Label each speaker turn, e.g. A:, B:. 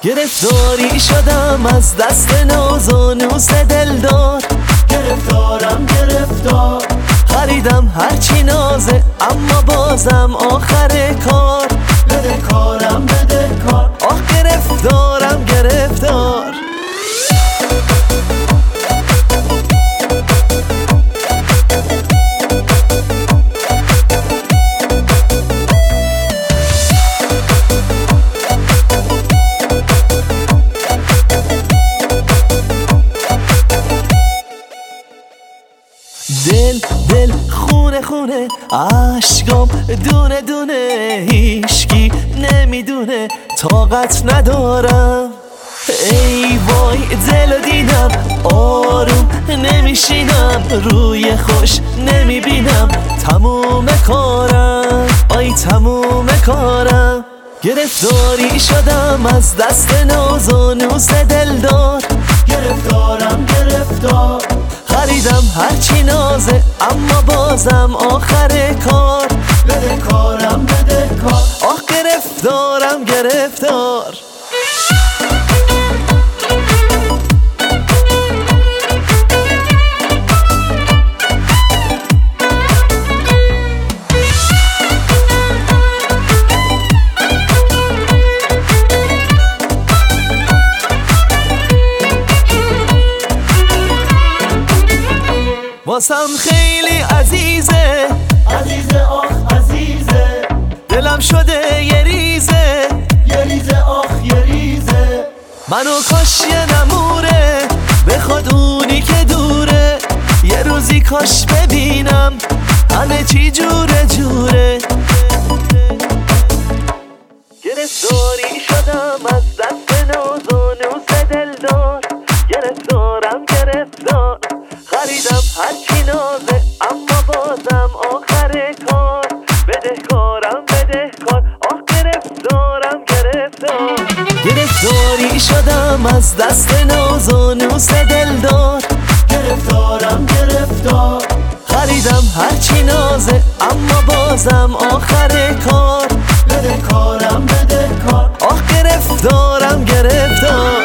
A: گرفتاری شدم از دست ناز و نوس دلدار.
B: گرفتارم گرفتار،
A: خریدم هرچی نازه اما بازم آخر کار.
B: بده کارم بده کار.
A: آه گرفتارم گرفتار. دل خونه خونه، عشقام دونه دونه، هیچکی نمیدونه طاقت ندارم. ای وای دل دیدم آروم نمیشینم، روی خوش نمیبینم، تموم کارم آی تموم کارم. گرفتاری شدم از دست ناز و نوس دلدار.
B: گرفتارم گرفتار،
A: خریدم هرچی نازه اما بازم آخر کار.
B: بده کارم بده کار.
A: آه گرفتارم گرفتار. واسم خیلی عزیزه،
B: عزیزه آخ عزیزه،
A: دلم شده یه ریزه،
B: یه ریزه آخ یه ریزه.
A: منو کاش یه نموره بخواد اونی که دوره، یه روزی کاش ببینم همه چی جوره جوره. گرفتاری شدم از دست ناز و نوس دلدار. گرفتارم گرفتار، خریدم هرچی نازه اما بازم آخر کار. بده کارم بده کار. آه گرفتارم گرفتار. گرفتاری شدم از دست ناز و نوس دلدار.
B: گرفتارم گرفتار،
A: خریدم هرچی نازه اما بازم آخر کار.
B: بده کارم بده کار.
A: آه گرفتارم گرفتار.